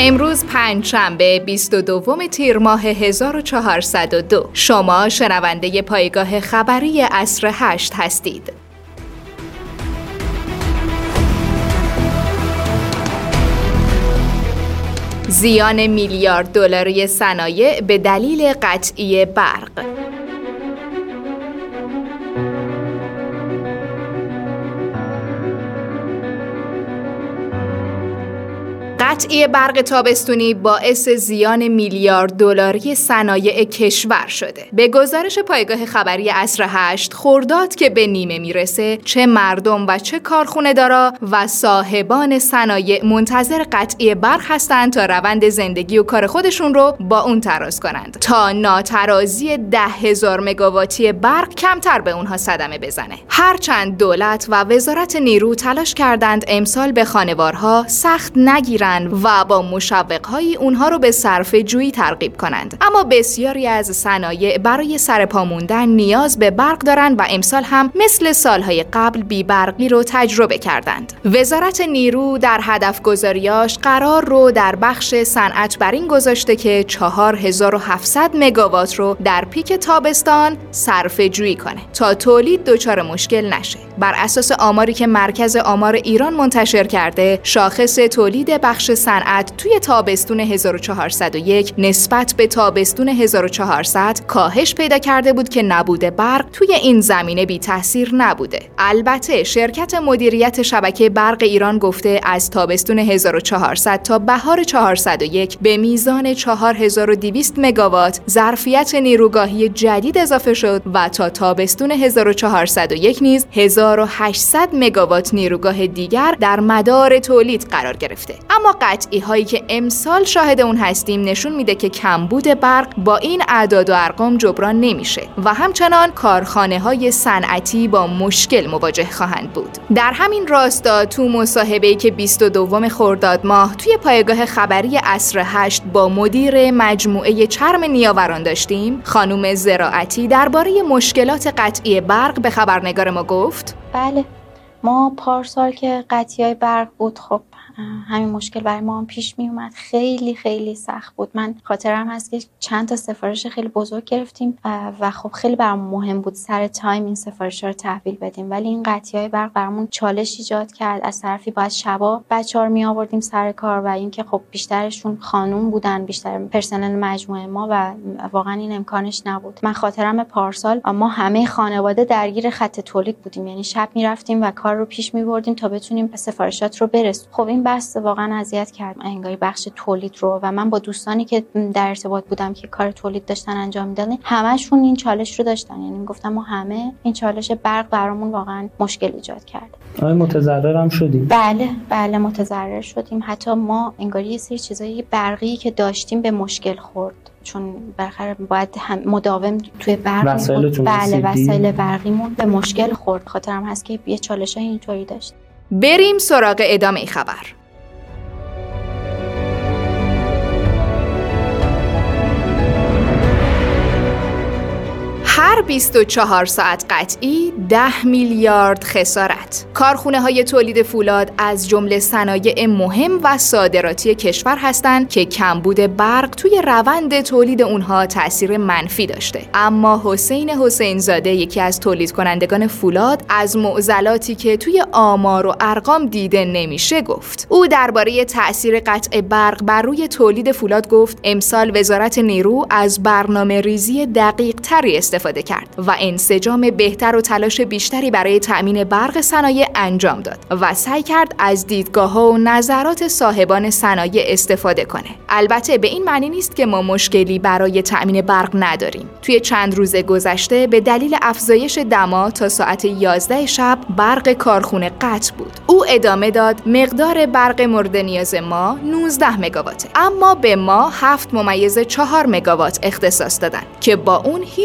امروز پنجشنبه 22 تیر ماه 1402. شما شنونده پایگاه خبری عصر 8 هستید. زیان میلیارد دلاری صنایع به دلیل قطعی برق. قطعی برق تابستونی باعث زیان میلیارد دلاری صنایع کشور شده. به گزارش پایگاه خبری عصر 8، خرداد که به نیمه میرسه، چه مردم و چه کارخونه دارا و صاحبان صنایع منتظر قطعی برق هستند تا روند زندگی و کار خودشون رو با اون تراز کنند تا ناترازی 10,000 مگاواتی برق کمتر به اونها صدمه بزنه. هرچند دولت و وزارت نیرو تلاش کردند امسال به خانوارها سخت نگیرن و با مشوق‌های اونها رو به صرفه جویی ترغیب کنند، اما بسیاری از صنایع برای سرپا موندن نیاز به برق دارند و امسال هم مثل سالهای قبل بی‌برقی رو تجربه کردند. وزارت نیرو در هدف گذاریاش قرار رو در بخش صنعت بر این گذاشته که 4700 مگاوات رو در پیک تابستان صرفه جویی کنه تا تولید دچار مشکل نشه. بر اساس آماری که مرکز آمار ایران منتشر کرده، شاخص تولید بخش صنعت توی تابستون 1401 نسبت به تابستون 1400 کاهش پیدا کرده بود که نبود برق توی این زمینه بی تاثیر نبوده. البته شرکت مدیریت شبکه برق ایران گفته از تابستون 1400 تا بهار 401 به میزان 4200 مگاوات ظرفیت نیروگاهی جدید اضافه شد و تا تابستون 1401 نیز 1800 مگاوات نیروگاه دیگر در مدار تولید قرار گرفته. اما قطعی هایی که امسال شاهد اون هستیم نشون میده که کمبود برق با این اعداد و ارقام جبران نمیشه و همچنان کارخانه های صنعتی با مشکل مواجه خواهند بود. در همین راستا تو مصاحبه‌ای که 22 خرداد ماه توی پایگاه خبری عصر 8 با مدیر مجموعه چرم نیاوران داشتیم، خانم زراعتی درباره مشکلات قطعی برق به خبرنگار ما گفت: بله، ما پارسال که قطعی برق بود، خب همین مشکل برای ما هم پیش می اومد. خیلی خیلی سخت بود. من خاطرم هست که چند تا سفارش خیلی بزرگ گرفتیم و خب خیلی برامون مهم بود سر تایم این سفارش‌ها رو تحویل بدیم، ولی این قطعی‌های برق برامون چالش ایجاد کرد. از طرفی باید شبا بچه‌ها رو می آوردیم سر کار و اینکه خب بیشترشون خانم بودن، بیشتر پرسنل مجموعه ما و واقعا این امکانش نبود. من خاطرم پارسال ما همه خانواده درگیر خط تولید بودیم، یعنی شب می‌رفتیم و کار رو پیش می‌بردیم تا بتونیم سفارشات رو برسونیم. خب این بحث واقعا اذیت کرد انگاری بخش تولید رو و من با دوستانی که در ارتباط بودم که کار تولید داشتن انجام میدادن همشون این چالش رو داشتن، یعنی میگفتم ما همه این چالش برق برامون واقعا مشکل ایجاد کرد. آیا متضرر هم شدیم؟ بله متضرر شدیم. حتی ما انگاری یه سری چیزای برقی که داشتیم به مشکل خورد، چون بالاخره باید مداوم توی برق وسایل برقیمون به مشکل خورد. خاطرم هست که یه چالشای اینطوری داشت. بریم سراغ ادامه خبر. هر 24 ساعت قطعی 10 میلیارد خسارت. کارخونه های تولید فولاد از جمله صنایع مهم و صادراتی کشور هستند که کمبود برق توی روند تولید اونها تأثیر منفی داشته. اما حسین زاده، یکی از تولید کنندگان فولاد، از معضلاتی که توی آمار و ارقام دیده نمیشه گفت. او درباره تأثیر قطع برق بر روی تولید فولاد گفت: امسال وزارت نیرو از برنامه ریزی دقیق تری استفاده کرد و انسجام بهتر و تلاش بیشتری برای تأمین برق صنایع انجام داد و سعی کرد از دیدگاه‌ها و نظرات صاحبان صنایع استفاده کنه. البته به این معنی نیست که ما مشکلی برای تأمین برق نداریم. توی چند روز گذشته به دلیل افزایش دما تا ساعت 11 شب برق کارخونه قطع بود. او ادامه داد: مقدار برق مورد نیاز ما 19 مگاواته، اما به ما 7.4 مگاوات اختصاص دادن که با اون هیچ کدوم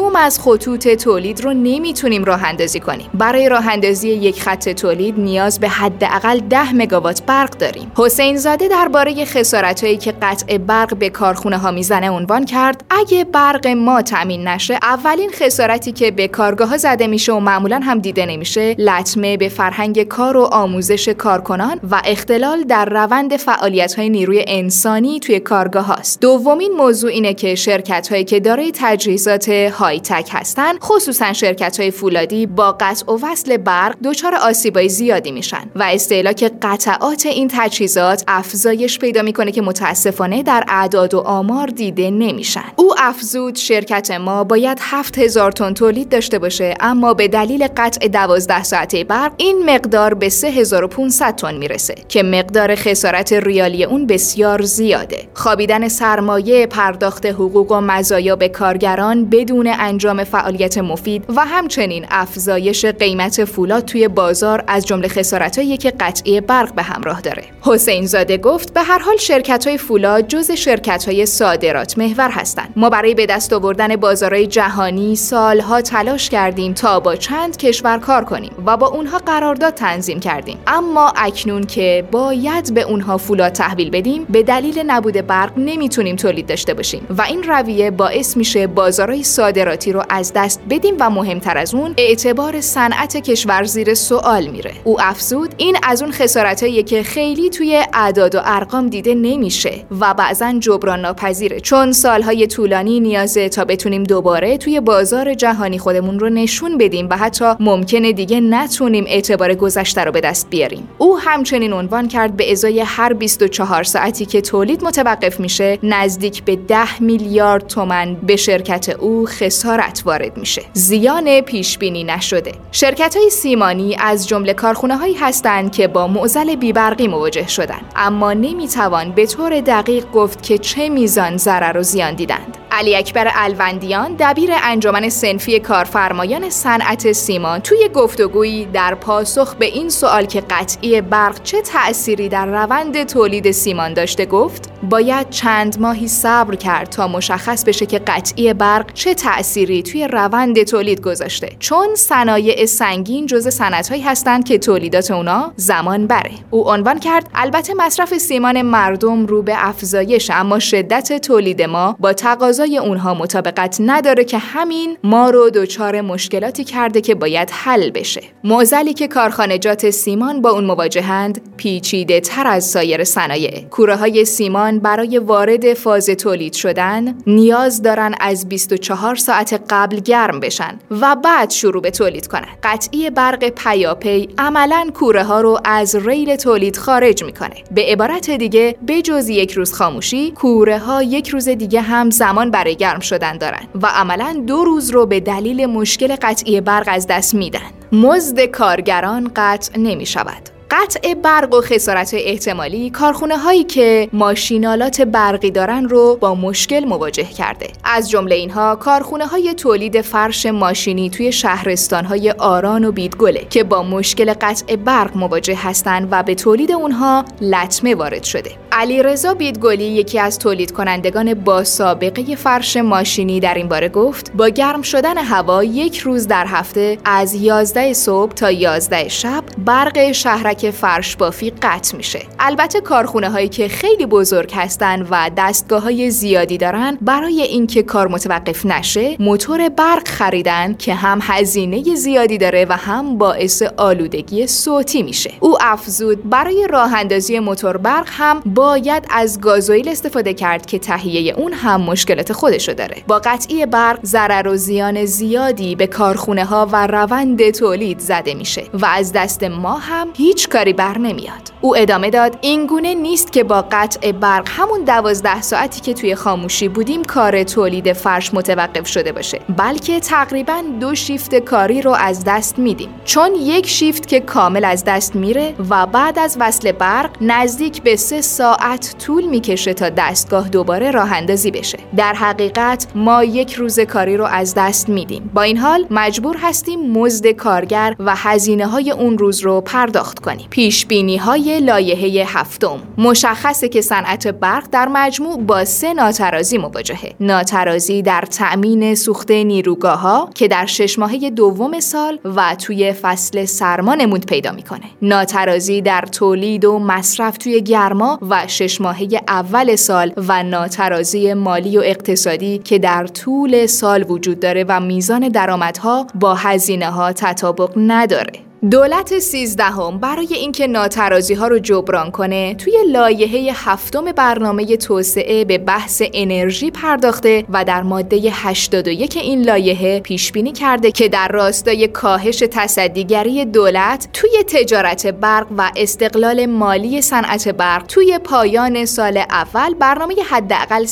کدوم از خطوط تولید رو نمیتونیم راه اندازی کنیم. برای راه اندازی یک خط تولید نیاز به حداقل 10 مگاوات برق داریم. حسین زاده درباره خسارتایی که قطع برق به کارخونه ها میزنه عنوان کرد: اگه برق ما تامین نشه، اولین خسارتی که به کارگاه ها زده میشه و معمولا هم دیده نمیشه، لطمه به فرهنگ کار و آموزش کارکنان و اختلال در روند فعالیت های نیروی انسانی توی کارگاه هاست. دومین موضوع اینه که شرکت هایی که دارای تجهیزات های تک هستن، خصوصا شرکت های فولادی، با قطع و وصل برق دچار آسیبای زیادی میشن و استهلاک قطعات این تجهیزات افزایش پیدا میکنه که متاسفانه در اعداد و آمار دیده نمیشن. او افزود شرکت ما باید 7000 تن تولید داشته باشه، اما به دلیل قطع 12 ساعته برق این مقدار به 3500 تن میرسه که مقدار خسارت ریالی اون بسیار زیاده. خوابیدن سرمایه، پرداخت حقوق و مزایا به کارگران بدون انجام فعالیت مفید و همچنین افزایش قیمت فولاد توی بازار از جمله خسارتایی که قطعی برق به همراه داره. حسین زاده گفت: به هر حال شرکت‌های فولاد جزء شرکت‌های صادرات محور هستند. ما برای به دست آوردن بازارهای جهانی سالها تلاش کردیم تا با چند کشور کار کنیم و با اونها قرارداد تنظیم کردیم، اما اکنون که باید به اونها فولاد تحویل بدیم، به دلیل نبود برق نمیتونیم تولید داشته باشیم و این رویه باعث میشه بازارهای صادراتی رو از دست بدیم و مهمتر از اون اعتبار صنعت کشور زیر سوال میره. او افزود: این از اون خسارتاییه که خیلی توی اعداد و ارقام دیده نمیشه و بعضن جبران ناپذیره، چون سالهای طولانی نیازه تا بتونیم دوباره توی بازار جهانی خودمون رو نشون بدیم و حتی ممکنه دیگه نتونیم اعتبار گذشته رو به دست بیاریم. او همچنین عنوان کرد به ازای هر 24 ساعتی که تولید متوقف میشه، نزدیک به 10 میلیارد تومان به شرکت او خسارت وارد میشه. زیان پیش بینی نشده. شرکت‌های سیمانی از جمله کارخونه‌هایی هستند که با معضل بی‌برقی مواجه شدن، اما نمیتوان به طور دقیق گفت که چه میزان ضرر و زیان دیدند. علی اکبر الوندیان، دبیر انجمن صنفی کارفرمایان صنعت سیمان، توی گفتگویی در پاسخ به این سوال که قطعی برق چه تأثیری در روند تولید سیمان داشته گفت: باید چند ماهی صبر کرد تا مشخص بشه که قطعی برق چه تأثیری توی روند تولید گذاشته، چون صنایع سنگین جزء صنعت‌هایی هستند که تولیدات اونا زمان بره. او عنوان کرد: البته مصرف سیمان مردم رو به افزایش، اما شدت تولید ما با تقاضای اونها مطابقت نداره که همین ما رو دچار مشکلاتی کرده که باید حل بشه. معضلی که کارخانجات سیمان با اون مواجهند پیچیده تر از سایر صنایع. کوره‌های سیمان برای وارد فاز تولید شدن نیاز دارن از 24 ساعت قبل گرم بشن و بعد شروع به تولید کنن. قطعی برق پیاپی عملاً کوره‌ها رو از ریل تولید خارج میکنه. به عبارت دیگه، به جز یک روز خاموشی، کوره‌ها یک روز دیگه هم زمان برای گرم شدن دارن و عملاً 2 روز رو به دلیل مشکل قطعی برق از دست میدن. مزد کارگران قطع نمیشود. قطع برق و خسارت احتمالی کارخونه هایی که ماشینالات برقی دارن رو با مشکل مواجه کرده. از جمله اینها کارخونه های تولید فرش ماشینی توی شهرستان های آران و بیدگله که با مشکل قطع برق مواجه هستند و به تولید اونها لطمه وارد شده. علیرضا بیدگلی، یکی از تولید کنندگان با سابقه فرش ماشینی، در این باره گفت: با گرم شدن هوا 1 روز در هفته از 11 صبح تا 11 شب برق شهرک فرش بافی قطع میشه. البته کارخونه هایی که خیلی بزرگ هستن و دستگاه های زیادی دارن، برای اینکه کار متوقف نشه موتور برق خریدن که هم هزینه زیادی داره و هم باعث آلودگی صوتی میشه. او افزود: برای راه اندازی موتور برق هم باید از گازوئیل استفاده کرد که تهیه اون هم مشکلات خودشو داره. با قطعی برق ضرر و زیان زیادی به کارخونه ها و روند تولید زده میشه و از دست ما هم هیچ کاری بر نمیاد. او ادامه داد: این گونه نیست که با قطع برق همون 12 ساعتی که توی خاموشی بودیم کار تولید فرش متوقف شده باشه، بلکه تقریباً 2 شیفت کاری رو از دست میدیم، چون 1 شیفت که کامل از دست میره و بعد از وصل برق نزدیک به 3 ساعت طول میکشه تا دستگاه دوباره راه اندازی بشه. در حقیقت ما 1 روز کاری رو از دست میدیم. با این حال مجبور هستیم مزد کارگر و هزینه‌های اون روز رو پرداخت کنیم. پیش‌بینی‌های برنامه لایحه هفتم. مشخصه که صنعت برق در مجموع با 3 ناترازی مواجهه. ناترازی در تأمین سوخته نیروگاه‌ها که در 6 ماهه دوم سال و توی فصل سرما نمود پیدا میکنه. ناترازی در تولید و مصرف توی گرما و 6 ماهه اول سال و ناترازی مالی و اقتصادی که در طول سال وجود داره و میزان درآمدها با هزینه‌ها تطابق نداره. دولت 13 برای اینکه ناترازی‌ها رو جبران کنه توی لایحه هفتم برنامه توسعه به بحث انرژی پرداخته و در ماده 81 این لایحه پیش بینی کرده که در راستای کاهش تصدیگری دولت توی تجارت برق و استقلال مالی صنعت برق توی پایان سال اول برنامه حداقل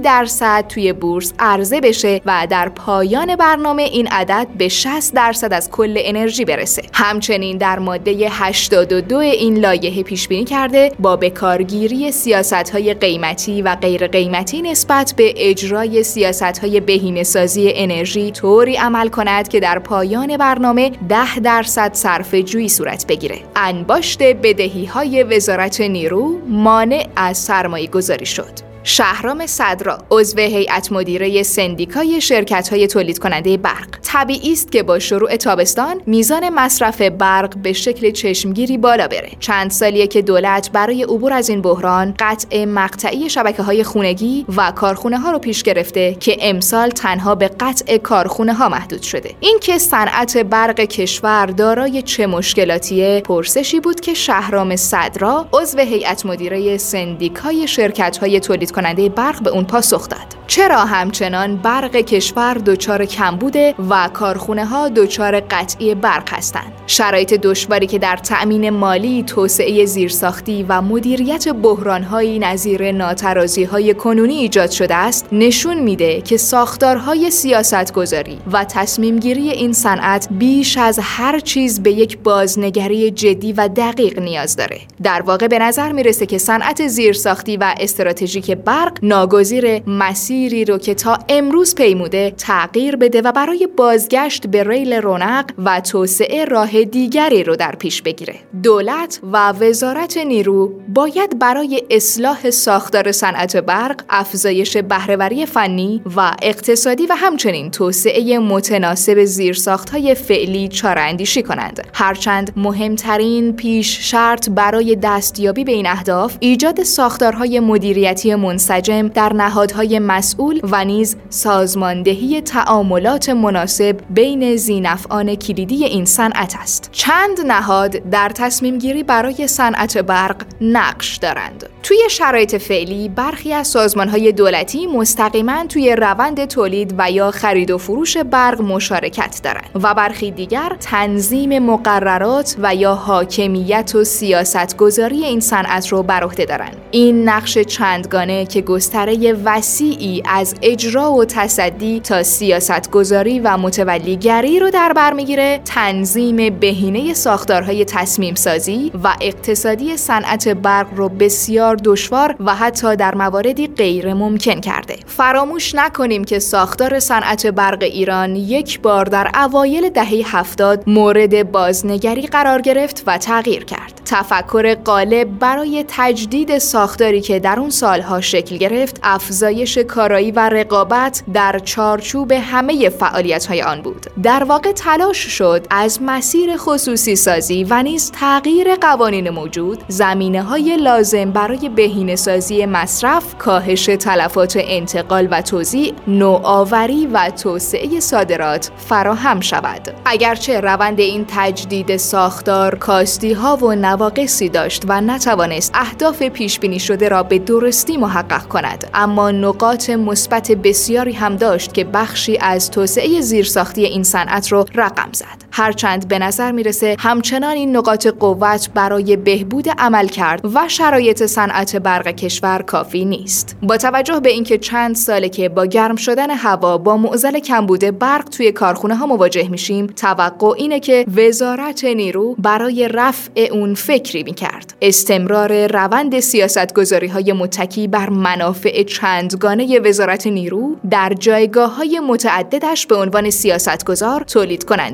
30% توی بورس عرضه بشه و در پایان برنامه این عدد به 60% از کل انرژی برسه. همچنین در ماده 82 این لایحه پیش بینی کرده با بکارگیری سیاست‌های قیمتی و غیر قیمتی نسبت به اجرای سیاست‌های بهینه‌سازی انرژی طوری عمل کند که در پایان برنامه 10% صرفه‌جویی صورت بگیره. انباشت بدهی‌های وزارت نیرو مانع از سرمایه‌گذاری شد. شهرام صدرا، عضو هیئت مدیره سندیکای شرکت‌های تولید کننده برق: طبیعی است که با شروع تابستان میزان مصرف برق به شکل چشمگیری بالا بره. چند سالیه که دولت برای عبور از این بحران قطع مقطعی شبکه‌های خونگی و کارخونه‌ها رو پیش گرفته که امسال تنها به قطع کارخونه‌ها محدود شده. این که صنعت برق کشور دارای چه مشکلاتیه پرسشی بود که شهرام صدرا، عضو هیئت مدیره سندیکای شرکت‌های تولید کننده برق به اون پاسخ داد. چرا همچنان برق کشور دچار کمبوده و کارخونه‌ها دچار قطعی برق هستند؟ شرایط دشواری که در تأمین مالی، توسعه زیرساختی و مدیریت بحران‌هایی نظیر ناترازی‌های کنونی ایجاد شده است، نشون میده که ساختارهای سیاست‌گذاری و تصمیم‌گیری این صنعت بیش از هر چیز به یک بازنگری جدی و دقیق نیاز داره. در واقع به نظر میرسه که صنعت زیرساختی و استراتژیک برق ناگزیر مسیری رو که تا امروز پیموده تغییر بده و برای بازگشت به ریل رونق و توسعه راه دیگری رو در پیش بگیره. دولت و وزارت نیرو باید برای اصلاح ساختار صنعت برق، افزایش بهره‌وری فنی و اقتصادی و همچنین توسعه متناسب زیرساخت‌های فعلی چاره‌اندیشی کنند. هرچند مهمترین پیش شرط برای دستیابی به این اهداف ایجاد ساختارهای مدیریتی منسجم در نهادهای مسئول و نیز سازماندهی تعاملات مناسب بین ذی‌نفعان کلیدی این صنعت است. چند نهاد در تصمیم گیری برای صنعت برق نقش دارند. توی شرایط فعلی برخی از سازمان‌های دولتی مستقیماً توی روند تولید و یا خرید و فروش برق مشارکت دارند و برخی دیگر تنظیم مقررات و یا حاکمیت و سیاست‌گذاری این صنعت رو بر عهده دارند. این نقش چندگانه که گستره وسیعی از اجرا و تصدی تا سیاست‌گذاری و متولی‌گری رو در بر می‌گیره، تنظیم بهینه ساختارهای تصمیم‌سازی و اقتصادی صنعت برق رو بسیار دشوار و حتی در مواردی غیر ممکن کرده. فراموش نکنیم که ساختار صنعت برق ایران یک بار در اوایل دهه 70 مورد بازنگری قرار گرفت و تغییر کرد. تفکر غالب برای تجدید ساختاری که در اون سالها شکل گرفت، افزایش کارایی و رقابت در چارچوب همه فعالیت‌های آن بود. در واقع تلاش شد از مسیر خصوصی سازی و نیز تغییر قوانین موجود، زمینه‌های لازم برای بهینه‌سازی مصرف، کاهش تلفات انتقال و توزیع، نوآوری و توسعه صادرات فراهم شود. اگرچه روند این تجدید ساختار کاستی‌ها و نواقصی داشت و نتوانست اهداف پیش بینی شده را به درستی محقق کند، اما نقاط مثبت بسیاری هم داشت که بخشی از توسعه زیرساختی این صنعت را رقم زد. هرچند به نظر میرسه همچنان این نقاط قوت برای بهبود عملکرد و شرایط صنعت برق کشور کافی نیست. با توجه به اینکه چند ساله که با گرم شدن هوا با معضل کمبود برق توی کارخونه ها مواجه میشیم، توقع اینه که وزارت نیرو برای رفع اون فکری میکرد. استمرار روند سیاستگذاری های متکی بر منافع چندگانه وزارت نیرو در جایگاه های متعددش به عنوان سیاستگزار، تولید کننده و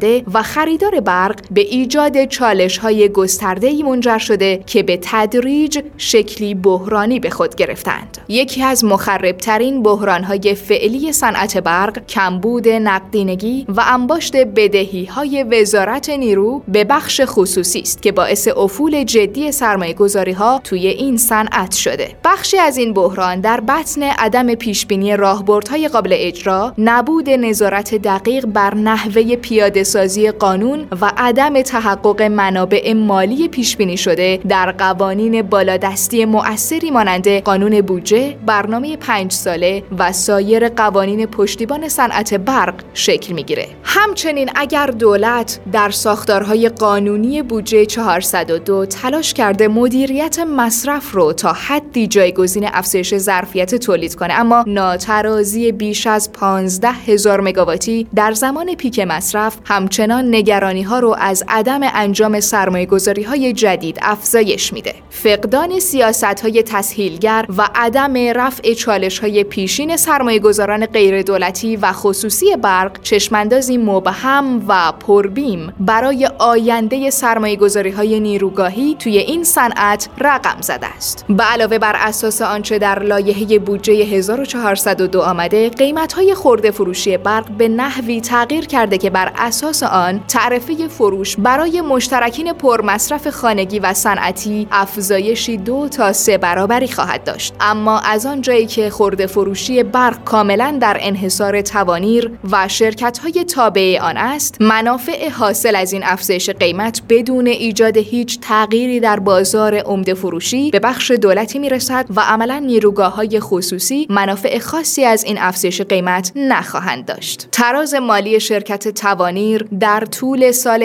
خریدار برق به ایجاد چالش‌های گسترده‌ای منجر شده که به تدریج شکلی بحرانی به خود گرفتند. یکی از مخرب‌ترین بحران‌های فعلی صنعت برق کمبود نقدینگی و انباشت بدهی‌های وزارت نیرو به بخش خصوصی است که باعث افول جدی سرمایه‌گذاری‌ها توی این صنعت شده. بخشی از این بحران در بطن عدم پیشبینی راهبردهای قابل اجرا، نبود نظارت دقیق بر نحوه پیاده‌سازی قانون و عدم تحقق منابع مالی پیشبینی شده در قوانین بالادستی مؤثری مانند قانون بودجه، برنامه 5 ساله و سایر قوانین پشتیبان صنعت برق شکل میگیره. همچنین اگر دولت در ساختارهای قانونی بودجه 402 تلاش کرده مدیریت مصرف رو تا حدی جایگزین افزایش ظرفیت تولید کنه، اما ناترازی بیش از 15,000 مگاواتی در زمان پیک مصرف همچنان نگرانی‌ها رو از عدم انجام سرمایه‌گذاری‌های جدید افزایش میده. فقدان سیاست‌های تسهیلگر و عدم رفع چالش‌های پیشین سرمایه‌گذاران غیردولتی و خصوصی برق چشم‌اندازی مبهم و پربیم برای آینده سرمایه‌گذاری‌های نیروگاهی توی این صنعت رقم زده است. به علاوه بر اساس آنچه در لایحه بودجه 1402 آمده، قیمت‌های خرده فروشی برق به نحوی تغییر کرده که بر اساس آن تعرفه فروش برای مشترکین پرمصرف خانگی و صنعتی افزایشی 2 تا 3 برابری خواهد داشت. اما از آن جایی که خرده فروشی برق کاملا در انحصار توانیر و شرکت‌های تابع آن است، منافع حاصل از این افزایش قیمت بدون ایجاد هیچ تغییری در بازار عمده فروشی به بخش دولتی میرسد و عملاً نیروگاه‌های خصوصی منافع خاصی از این افزایش قیمت نخواهند داشت. تراز مالی شرکت توانیر در طول سال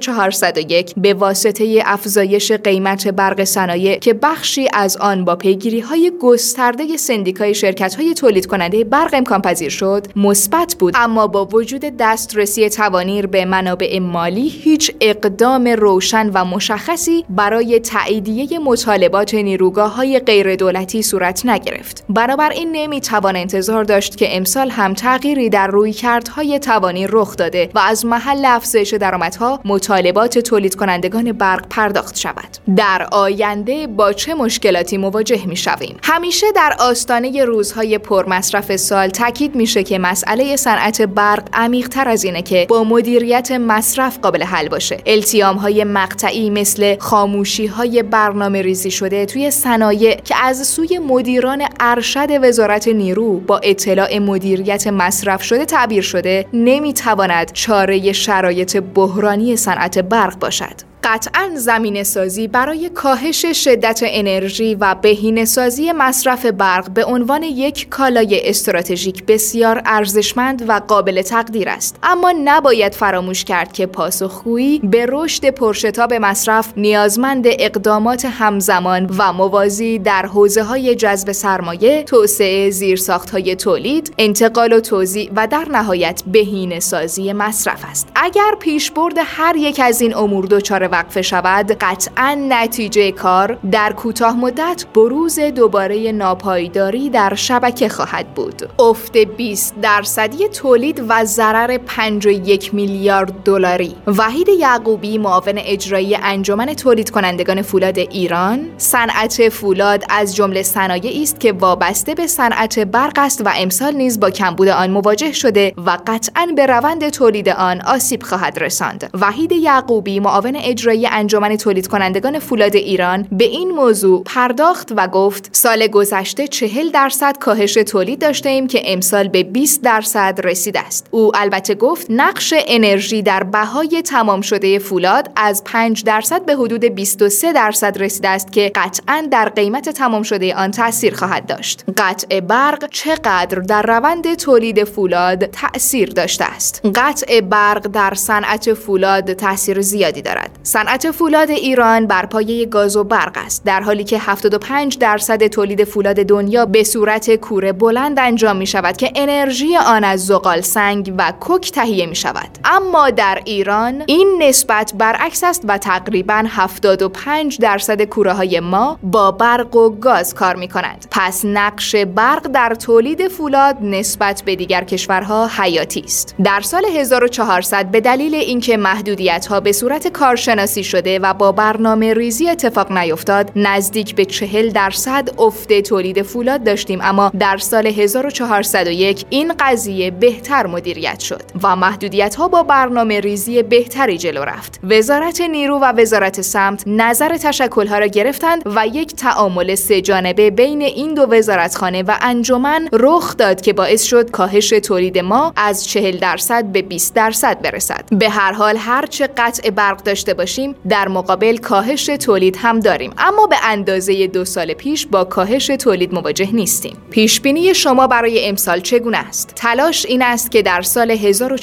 1401 به واسطه افزایش قیمت برق صنایع که بخشی از آن با پیگیری‌های گسترده سندیکای شرکت‌های تولید کننده برق امکان پذیر شد، مثبت بود، اما با وجود دسترسی توانیر به منابع مالی هیچ اقدام روشن و مشخصی برای تأییدیه مطالبات نیروگاه‌های غیردولتی صورت نگرفت. بنابراین نمی‌توان انتظار داشت که امسال هم تغییری در رویکردهای توانیر رخ داده و از محل افزایش درآمدها مطالبات تولید کنندگان برق پرداخت شود. در آینده با چه مشکلاتی مواجه می‌شویم؟ همیشه در آستانه روزهای پرمصرف سال تاکید میشه که مسئله صنعت برق عمیق‌تر از اینه که با مدیریت مصرف قابل حل باشه. التیام‌های مقطعی مثل خاموشی‌های برنامه‌ریزی شده توی صنایع که از سوی مدیران ارشد وزارت نیرو با اطلاع مدیریت مصرف شده تعبیر شده نمی‌تواند چاره شرایط بحرانی صنعت برق باشد. قطعاً زمینه‌سازی برای کاهش شدت انرژی و بهینه‌سازی مصرف برق به عنوان یک کالای استراتژیک بسیار ارزشمند و قابل تقدیر است، اما نباید فراموش کرد که پاسخگویی به رشد پرشتاب مصرف نیازمند اقدامات همزمان و موازی در حوزه‌های جذب سرمایه، توسعه زیرساخت‌های تولید، انتقال و توزیع و در نهایت بهینه‌سازی مصرف است. اگر پیشبرد هر یک از این امور دچار وقفه شود، قطعاً نتیجه کار در کوتاه مدت بروز دوباره ناپایداری در شبکه خواهد بود. افت 20% تولید و ضرر 51 میلیارد دلاری. وحید یعقوبی، معاون اجرایی انجمن تولید کنندگان فولاد ایران: صنعت فولاد از جمله صنایعی است که وابسته به صنعت برق است و امسال نیز با کمبود آن مواجه شده و قطعاً به روند تولید آن آسیب خواهد رساند. وحید یعقوبی، معاون اجرایی انجمن تولید کنندگان فولاد ایران، به این موضوع پرداخت و گفت سال گذشته 40% کاهش تولید داشته ایم که امسال به 20% رسیده است. او البته گفت نقش انرژی در بهای تمام شده فولاد از 5% به حدود 23% رسیده است که قطعاً در قیمت تمام شده آن تأثیر خواهد داشت. قطع برق چقدر در روند تولید فولاد تأثیر داشته است؟ قطع برق در صنعت فولاد تأثیر زیادی دارد. صنعت فولاد ایران بر پایه گاز و برق است، در حالی که 75% تولید فولاد دنیا به صورت کوره بلند انجام می شود که انرژی آن از زغال سنگ و کوک تهیه می شود. اما در ایران این نسبت برعکس است و تقریباً 75% کوره های ما با برق و گاز کار می کنند. پس نقش برق در تولید فولاد نسبت به دیگر کشورها حیاتی است. در سال 1400 به دلیل اینکه محدودیت‌ها به صورت کارشناسی شده و با برنامه ریزی اتفاق نیفتاد، نزدیک به 40% افت تولید فولاد داشتیم، اما در سال 1401 این قضیه بهتر مدیریت شد و محدودیت‌ها با برنامه ریزی بهتری جلو رفت. وزارت نیرو و وزارت سمت نظر تشکل‌ها را گرفتند و یک تعامل سه‌جانبه بین این دو وزارتخانه و انجمن رخ داد که باعث شد کاهش تولید ما از 40% به 20% برسد. به هر حال هرچه قطع برق داشته باشیم، در مقابل کاهش تولید هم داریم، اما به اندازه 2 سال پیش با کاهش تولید مواجه نیستیم. پیش بینی شما برای امسال چگونه است؟ تلاش این است که در سال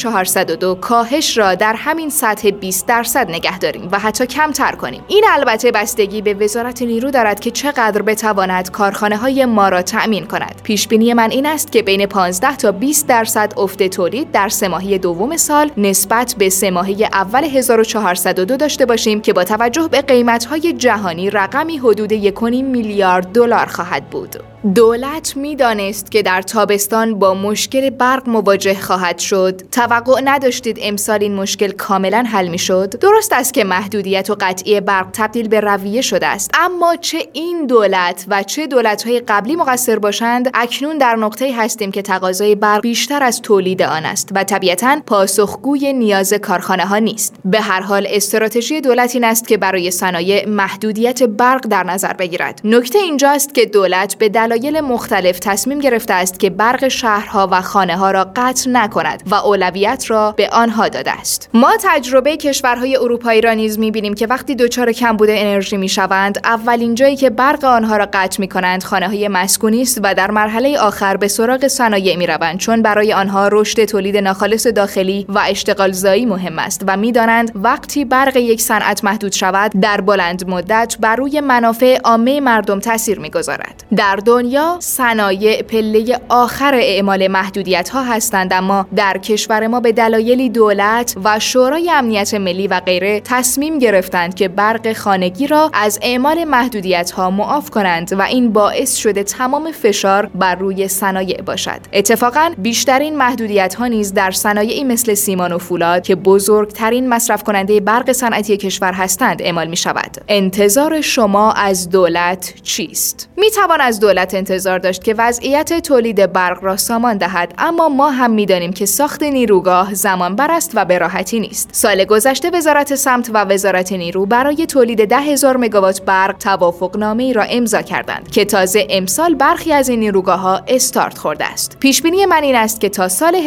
1402 کاهش را در همین سطح 20% نگه داریم و حتی کمتر کنیم. این البته بستگی به وزارت نیرو دارد که چقدر بتواند کارخانه‌های ما را تأمین کند. پیش بینی من این است که بین 15 تا 20% افت تولید در 3 ماهه دوم سال نسبت به 3 ماهه اول 1402 داشته باشیم که با توجه به قیمت‌های جهانی رقمی حدود 1.5 میلیارد دلار خواهد بود. دولت می‌دانست که در تابستان با مشکل برق مواجه خواهد شد. توقع نداشتید امسال این مشکل کاملا حل می‌شد. درست است که محدودیت و قطعی برق تبدیل به رویه شده است، اما چه این دولت و چه دولت‌های قبلی مقصر باشند، اکنون در نقطه‌ای هستیم که تقاضای برق بیشتر از تولید آن است و طبیعتاً پاسخگوی نیاز کارخانه‌ها نیست. به هر حال استراتژی دولت این است که برای صنایع محدودیت برق در نظر بگیرد. نکته اینجاست که دولت به دلایل مختلف تصمیم گرفته است که برق شهرها و خانه‌ها را قطع نکند و اولویت را به آنها داده است. ما تجربه کشورهای اروپایی را نیز می‌بینیم که وقتی دچار کمبود انرژی می‌شوند، اولین جایی که برق آنها را قطع می‌کنند خانه‌های مسکونی است و در مرحله آخر به سراغ صنایع می‌روند، چون برای آنها رشد تولید ناخالص داخلی و اشتغالزایی مهم است و می‌دانند وقتی برق یک صنعت محدود شود، در بلند مدت بر روی منافع عامه مردم تاثیر می‌گذارد. در دنیا صنایع پله آخر اعمال محدودیت‌ها هستند، اما در کشور ما به دلایلی دولت و شورای امنیت ملی و غیره تصمیم گرفتند که برق خانگی را از اعمال محدودیت‌ها معاف کنند و این باعث شده تمام فشار بر روی صنایع باشد. اتفاقاً بیشترین محدودیت‌ها نیز در صنایعی مثل سیمان و فولاد که بزرگترین مصرف کننده برق صنعتی کشور هستند اعمال می‌شود. انتظار شما از دولت چیست؟ می‌توان از دولت انتظار داشت که وضعیت تولید برق را سامان دهد، اما ما هم می‌دانیم که ساخت نیروگاه زمان بر است و به راحتی نیست. سال گذشته وزارت سمت و وزارت نیرو برای تولید 10,000 مگاوات برق توافقنامه‌ای را امضا کردند که تازه امسال برخی از این نیروگاه‌ها استارت خورده است. پیش بینی من این است که تا سال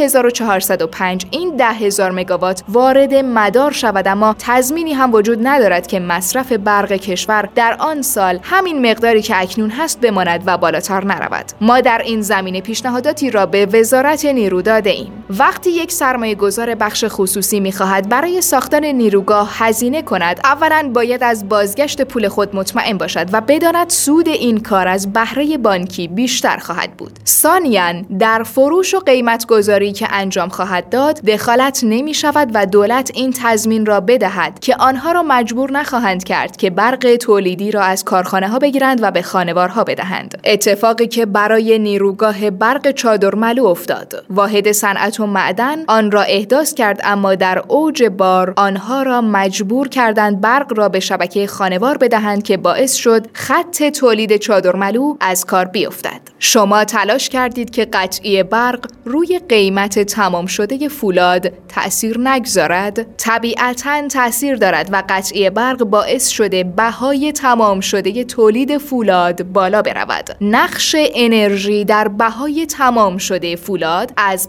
1405 این 10,000 مگاوات وارد مدار شود، اما تضمینی هم وجود ندارد که مصرف برق کشور در آن سال همین مقداری که اکنون هست بماند و بالاتر نرود. ما در این زمینه پیشنهاداتی را به وزارت نیرو داده ایم. وقتی یک سرمایه‌گذار بخش خصوصی می‌خواهد برای ساختن نیروگاه هزینه کند، اولاً باید از بازگشت پول خود مطمئن باشد و بداند سود این کار از بهره بانکی بیشتر خواهد بود. ثانیاً در فروش و قیمت‌گذاری که انجام خواهد داد دخالت نمی‌شود و دولت این تضمین را بدهد که آنها را مجبور نخواهند کرد که برق تولیدی را از کارخانه‌ها بگیرند و به خانوارها بدهند. اتفاقی که برای نیروگاه برق چادرملو افتاد. واحد صنعت و معدن آن را احداث کرد، اما در اوج بار آنها را مجبور کردند برق را به شبکه خانوار بدهند که باعث شد خط تولید چادرملو از کار بیفتد. شما تلاش کردید که قطعی برق روی قیمت تمام شده فولاد تأثیر نگذارد؟ طبیعتاً تأثیر دارد و قطعی برق باعث شده بهای تمام شده تولید فولاد بالا برود. نقش انرژی در بهای تمام شده فولاد از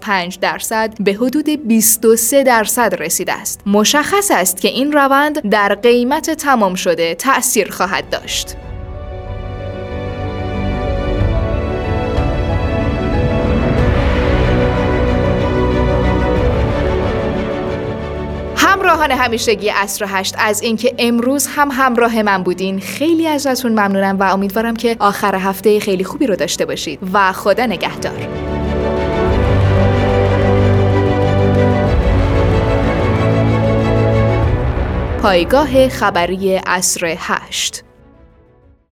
5% به حدود 23% رسیده است. مشخص است که این روند در قیمت تمام شده تأثیر خواهد داشت. همراهان همیشگی عصر 8 از اینکه امروز هم همراه من بودین خیلی ازتون ممنونم و امیدوارم که آخر هفته خیلی خوبی رو داشته باشید و خدا نگهدار. پایگاه خبری عصر 8.